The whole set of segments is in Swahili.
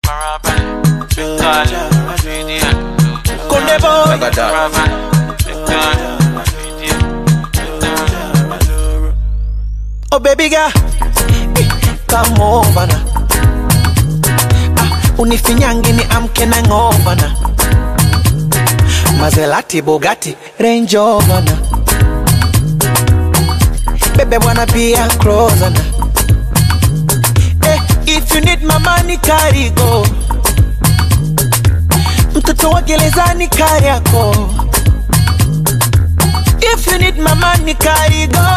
Oh baby girl, come over na. Unifinyangi ni amke na ngova na. Maserati, Bugatti, Range Rover na. Baby wanna be a closer na. If you need my money, carry go. Mtoto wa gerezani kari yako. If you need my money, carry go.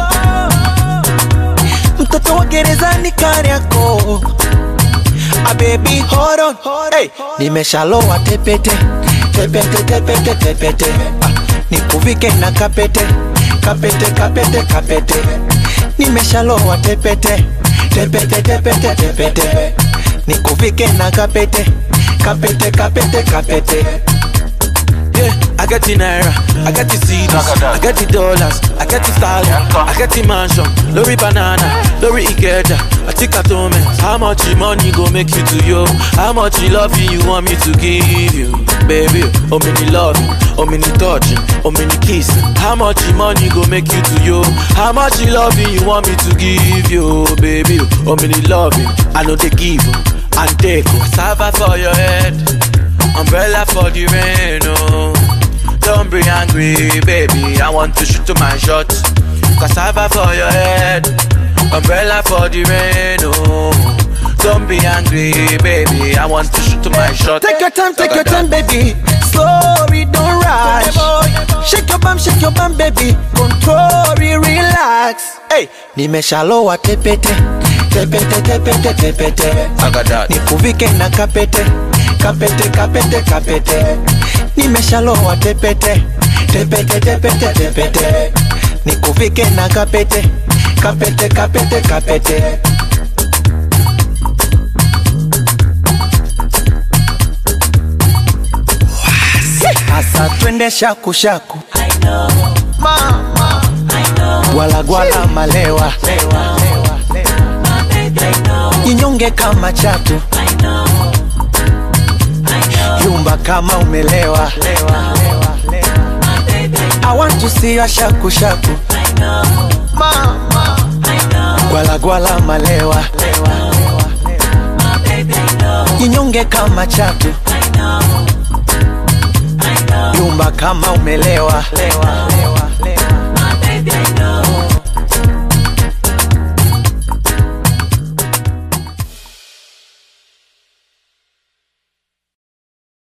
Mtoto wa gerezani kari yako. Baby hold on, hey. Nimeshalowa tepete, tepete, tepete, tepete. Nikuvike na kapete, kapete, kapete, kapete. Nimeshalowa tepete, tepete, tepete, tepete. Nikuvike na kapete, kapete, kapete, kapete. Yeah, I got the naira, I got the CDs, I got the dollars, I got the stallion, I got the mansion, Lori banana, Lori Ikeja, I take atonement. How much money go make you to you? How much love you want me to give you? Baby, oh many loving, oh many touching, oh many kissing. How much money go make you to you? How much loving you want me to give you? Baby, oh many loving, I know they give and take. Cassava for your head, umbrella for the rain, oh. Don't be angry, baby, I want to shoot to my shot. Cassava for your head, umbrella for the rain, oh. Don't be angry, baby, I want to shoot to my shot. Take your time, baby. Slowly, don't rush. Shake your bum, baby. Control, relax. Hey, nimeshalowa tepete, tepete, tepete, tepete. I got that. Nikuvike na kapete, kapete, kapete, kapete. Nimeshalowa tepete, tepete, tepete, tepete. Nikuvike na kapete, kapete, kapete, kapete. Asa twende shaku shaku. I know, Mama, I know. Gwala gwala malewa. My baby, I know. Jinyonge kama chatu. I know, I know. Yumba kama umelewa. My baby, I want to see your shaku shaku. I know, Mama, I know. Gwala gwala malewa. My baby, I know, Jinyonge kama chatu. I know, I know. Yumba kama umelewa.